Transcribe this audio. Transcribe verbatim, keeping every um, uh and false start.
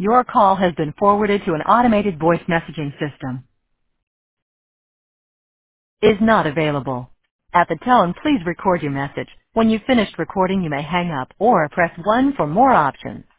Your call has been forwarded to an automated voice messaging system. Is not available. At the tone, please record your message. When you've finished recording, you may hang up or press one for more options.